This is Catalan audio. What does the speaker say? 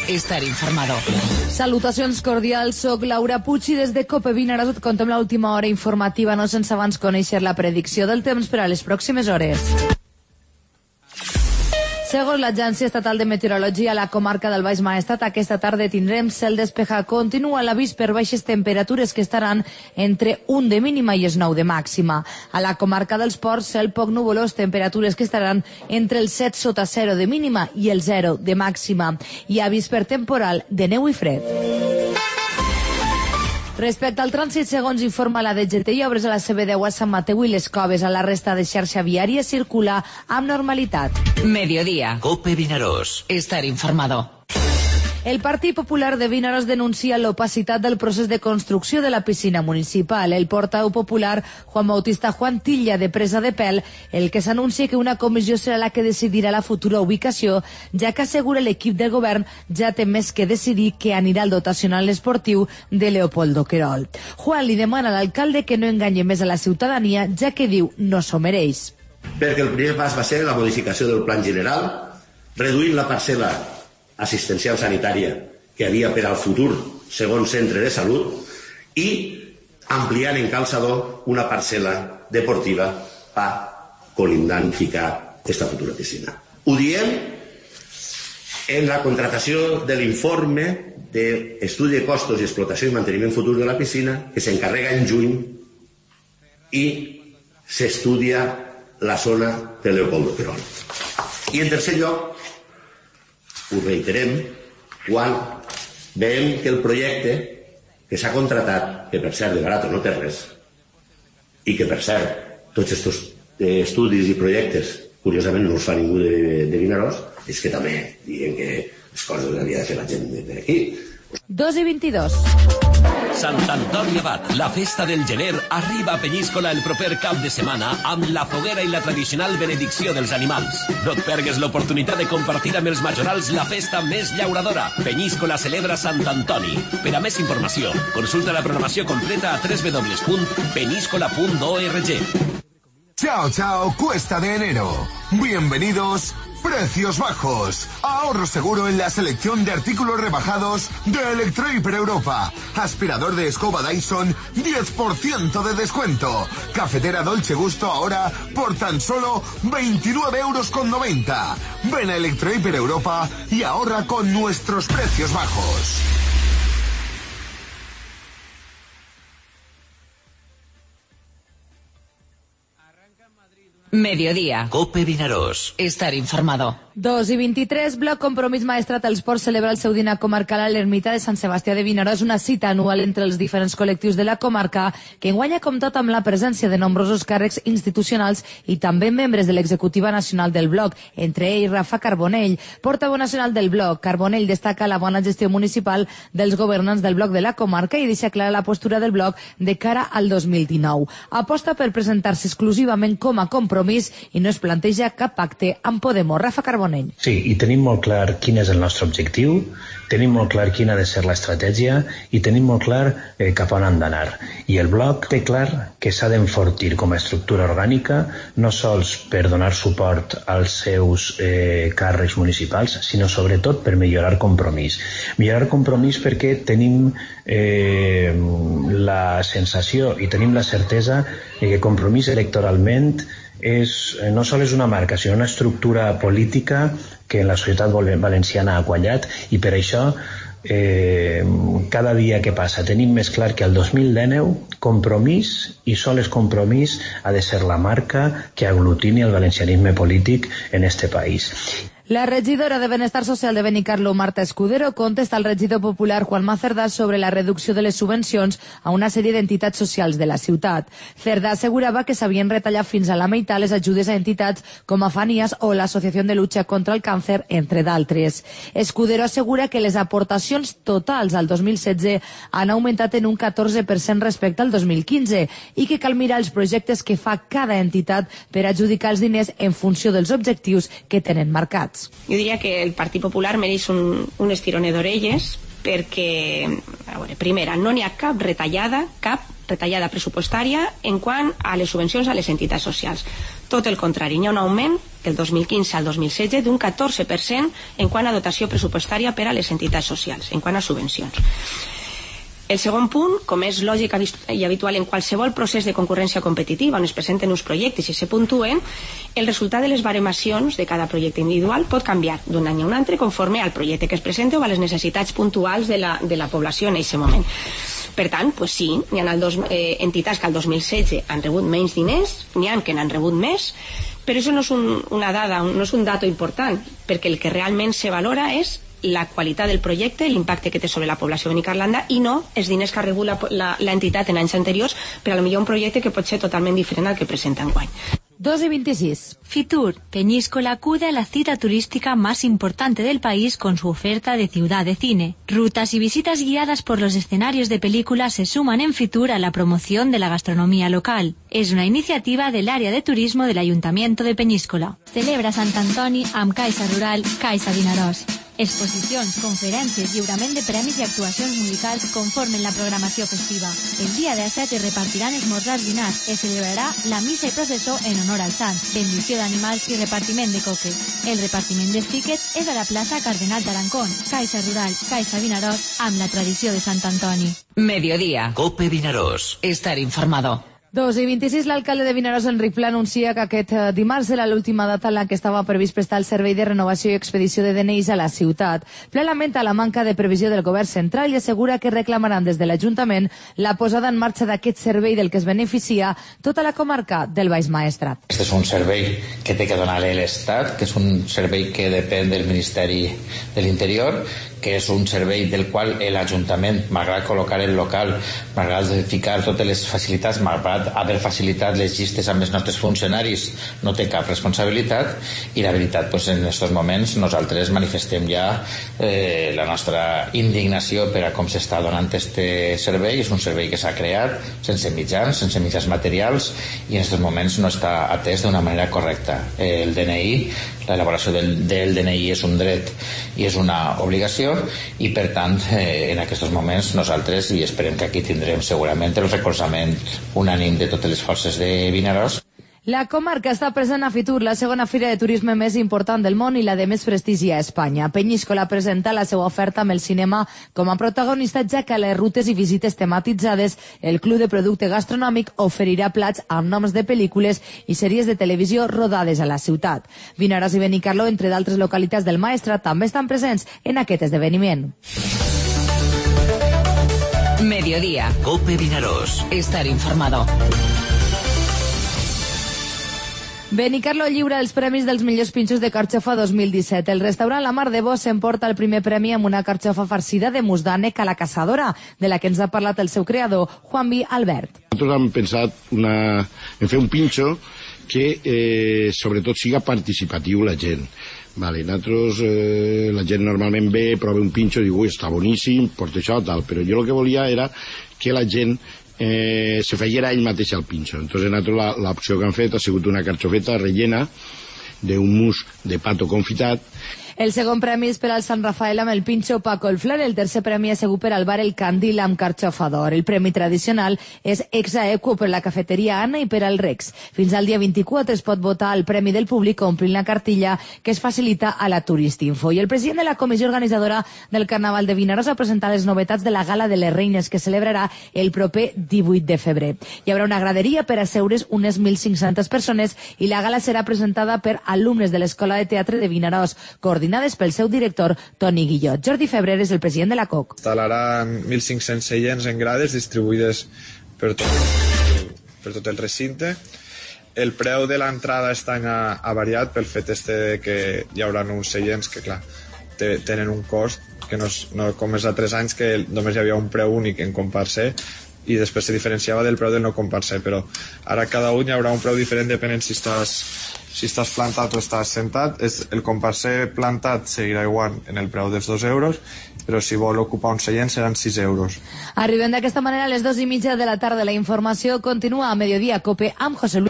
estar informado. Salutacions cordials, soc Laura Puig i des de COPE Vinaròs et contem l'última hora informativa, no sense abans conèixer la predicció del temps per a les pròximes hores. Segons l'Agència Estatal de Meteorologia, a la comarca del Baix Maestrat aquesta tarda tindrem cel despejat. Continua l'avís per baixes temperatures que estaran entre 1 de mínima i 9 de màxima. A la comarca dels Ports, cel poc nuvolós, temperatures que estaran entre el 7 sota 0 de mínima i el 0 de màxima. I avís per temporal de neu i fred. Respecte al trànsit, segons informa la DGT, hi ha obres a la CB10 a Sant Mateu i les Coves. A la resta de xarxa viària circula amb normalitat. Mediodía. COPE Vinaròs. Estar informado. El Partit Popular de Vinaròs denuncia l'opacitat del procés de construcció de la piscina municipal. El portaveu popular, Juan Bautista Juan Tilla, de Presa de Pèl, el que s'anuncia que una comissió serà la que decidirà la futura ubicació, ja que assegura l'equip del govern ja té més que decidir que anirà al dotacional esportiu de Leopoldo Querol. Juan li demana a l'alcalde que no enganye més a la ciutadania, ja que diu no s'ho mereix. Perquè el primer pas va ser la modificació del plan general, reduint la parcel·la assistencial sanitària que hi havia per al futur segon centre de salut i ampliant en Calçador una parcel·la deportiva per colindant ficar aquesta futura piscina. Ho diem en la contratació de l'informe d'estudi de costos i explotació i manteniment futur de la piscina, que s'encarrega en juny i s'estudia la zona de Leopoldo Querol. I en tercer lloc, ho reiterem, quan veiem que el projecte que s'ha contratat, que per cert de barat no té res, i que per cert tots aquests estudis i projectes curiosament no els fa ningú de Vinaròs, és que també diguem que les coses les havia de fer la gent de aquí. 2:22. Sant Antoni Abat, la festa del gener, arriba a Peníscola el proper cap de setmana amb la foguera i la tradicional benedicció dels animals. No et pergues l'oportunitat de compartir amb els majorals la festa més llauradora. Peníscola celebra Sant Antoni. Per a més informació, consulta la programació completa a www.peniscola.org. Chao, chao, cuesta de enero. Bienvenidos, precios bajos. Ahorro seguro en la selección de artículos rebajados de Electrohiper Europa. Aspirador de escoba Dyson, 10% de descuento. Cafetera Dolce Gusto ahora por tan solo 29,90 €. Ven a Electrohiper Europa y ahorra con nuestros precios bajos. Mediodía. COPE Vinaròs. Estar informado. 2:23, Bloc Compromís Maestrat als Ports celebra el seu dinar comarcal a l'ermita de Sant Sebastià de Vinaròs, una cita anual entre els diferents col·lectius de la comarca que enguany ha comptat amb la presència de nombrosos càrrecs institucionals i també membres de l'executiva nacional del Bloc, entre ells Rafa Carbonell, portaveu nacional del Bloc. Carbonell destaca la bona gestió municipal dels governants del Bloc de la comarca i deixa clara la postura del Bloc de cara al 2019. Aposta per presentar-se exclusivament com a compromís i no es planteja cap pacte amb Podemos. Rafa Carbonell. Sí, i tenim molt clar quin és el nostre objectiu, tenim molt clar quina ha de ser l'estratègia i tenim molt clar cap on han d'anar. I el Bloc té clar que s'ha d'enfortir com a estructura orgànica, no sols per donar suport als seus càrrecs municipals, sinó sobretot per millorar Compromís. Millorar Compromís perquè tenim la sensació i tenim la certesa que Compromís electoralment no sols és una marca, sinó una estructura política que en la societat valenciana ha quallat i per això cada dia que passa tenim més clar que el 2019 Compromís i sols Compromís ha de ser la marca que aglutini el valencianisme polític en este país. La regidora de Benestar Social de Benicarló, Marta Escudero, contesta al regidor popular Juanma Cerdà sobre la reducció de les subvencions a una sèrie d'entitats socials de la ciutat. Cerdà assegurava que s'havien retallat fins a la meitat les ajudes a entitats com Afanias o l'Associació de Lucha contra el Càncer, entre d'altres. Escudero assegura que les aportacions totals al 2016 han augmentat en un 14% respecte al 2015 i que cal mirar els projectes que fa cada entitat per adjudicar els diners en funció dels objectius que tenen marcats. Jo diria que el Partit Popular mereix un estironet d'orelles perquè, a veure, primera, no n'hi ha cap retallada, cap retallada pressupostària en quant a les subvencions a les entitats socials. Tot el contrari, hi ha un augment del 2015 al 2016 d'un 14% en quant a dotació pressupostària per a les entitats socials, en quant a subvencions. El segon punt, com és lògic i habitual en qualsevol procés de concurrència competitiva on es presenten uns projectes i se puntuen, el resultat de les baremacions de cada projecte individual pot canviar d'un any a un altre conforme al projecte que es presenta o a les necessitats puntuals de la població en aquest moment. Per tant, pues sí, hi ha entitats que al 2016 han rebut menys diners, n'hi ha que n'han rebut més, però això no és una dada, no és un dato important, perquè el que realment se valora és la qualitat del projecte, l'impacte que té sobre la població benicarlanda i no els diners que ha rebut l'entitat en anys anteriors per a lo millor un projecte que pot ser totalment diferent al que presenta enguany. 2:26. Fitur, Peñíscola acude a la cita turística más importante del país con su oferta de ciudad de cine. Rutas y visitas guiadas por los escenarios de películas se suman en Fitur a la promoción de la gastronomía local. Es una iniciativa del área de turismo del Ayuntamiento de Peñíscola. Celebra Sant Antoni amb Caixa Rural, Caixa Vinaròs. Exposicions, conferències, lliurament de premis i actuacions musicals conformen la programació festiva. El dia 17 es repartiran esmorzars dinars, es celebrarà la missa i processó en honor al sant, bendició d'animals i repartiment de coques. El repartiment dels tíquets és a la plaça Cardenal d'Arancón, Caixa Rural, Caixa Vinaròs, amb la tradició de Sant Antoni. Mediodía. Cope Vinaròs. Estar informado. 2:26, l'alcalde de Vinaròs, Enric Pla, anuncia que aquest dimarts era l'última data en la que estava previst prestar el servei de renovació i expedició de DNIs a la ciutat. Pla lamenta la manca de previsió del govern central i assegura que reclamaran des de l'Ajuntament la posada en marxa d'aquest servei del que es beneficia tota la comarca del Baix Maestrat. Este és un servei que té que donar-li l'Estat, que és un servei que depèn del Ministeri de l'Interior, que és un servei del qual l'Ajuntament, malgrat col·locar el local, malgrat ficar totes les facilitats, malgrat haver facilitat les llistes amb els nostres funcionaris, no té cap responsabilitat, i la veritat, en aquests moments nosaltres manifestem ja la nostra indignació per a com s'està donant aquest servei. És un servei que s'ha creat sense mitjans materials, i en aquests moments no està atès d'una manera correcta. El DNI, l'elaboració del DNI és un dret i és una obligació, i per tant en aquests moments nosaltres, i esperem que aquí tindrem segurament el recolzament unànim de totes les forces de Vinaròs. La comarca està present a Fitur, la segona fira de turisme més important del món i la de més prestigi a Espanya. Peñíscola presenta la seva oferta amb el cinema com a protagonista, ja que a les rutes i visites tematitzades el Club de Producte Gastronòmic oferirà plats amb noms de pel·lícules i sèries de televisió rodades a la ciutat. Vinaròs i Benicarló, entre d'altres localitats del Maestrat, també estan presents en aquest esdeveniment. Mediodía. Cope Vinaròs. Estar informado. Benicarló lliura els premis dels millors pinxos de carxofa 2017. El restaurant La Mar de Bo s'emporta el primer premi amb una carxofa farcida de musdànec a la caçadora, de la que ens ha parlat el seu creador, Juanvi Albert. Nosaltres hem pensat en fer un pinxo que sobretot siga participatiu la gent. Vale, nosaltres, la gent normalment ve, prova un pinxo i diu, està boníssim, porta això, tal, però jo el que volia era que la gent se feia ell mateix el pinxo. Entonces nosaltres l'opció que han fet ha sigut una carxofeta rellena d'un mousse de pato confitat. El segon premi és per al Sant Rafael amb el pinxo Paco el Flar. El tercer premi ha sigut per al bar El Candil amb carxofa d'or. El premi tradicional és ex aequo per la cafeteria Anna i per al Rex. Fins al dia 24 es pot votar el premi del públic omplint la cartilla que es facilita a la Turistinfo. I el president de la comissió organitzadora del Carnaval de Vinaròs ha presentat les novetats de la Gala de les Reines, que celebrarà el proper 18 de febrer. Hi haurà una graderia per asseure's unes 1.500 persones i la gala serà presentada per alumnes de l'Escola de Teatre de Vinaròs, coordinades pel seu director, Toni Guillot. Jordi Febrer és el president de la COC. Instal·laran 1.500 seients en grades distribuïdes per tot el recinte. El preu de l'entrada aquest any ha variat pel fet que hi haurà uns seients que, clar, tenen un cost que no com els altres anys, que només hi havia un preu únic en comparser i després se diferenciava del preu del no comparser, però ara cada un hi haurà un preu diferent depenent si estàs plantat o estàs sentat. El comparser plantat seguirà igual en el preu dels 2 euros, però si vol ocupar un seient seran 6 euros. Arribem d'aquesta manera a les 2:30 de la tarda. La informació continua a Mediodía Cope amb José Luis.